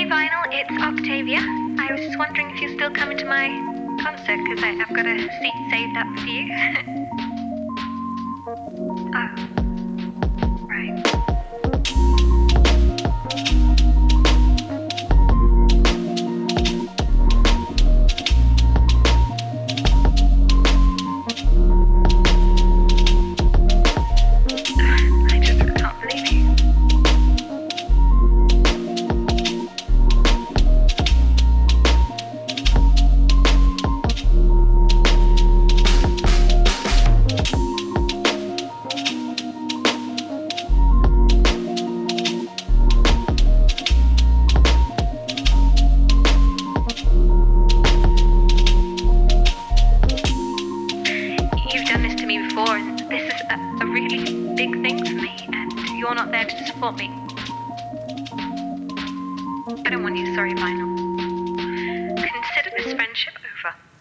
Vinyl, it's Octavia. I was just wondering if you're still coming to my concert, because I've got a seat saved up for you. Oh, right. I just can't believe you. You've done this to me before, and this is a really big thing for me, and you're not there to support me. I don't want you sorry, Vinyl. Consider this friendship over.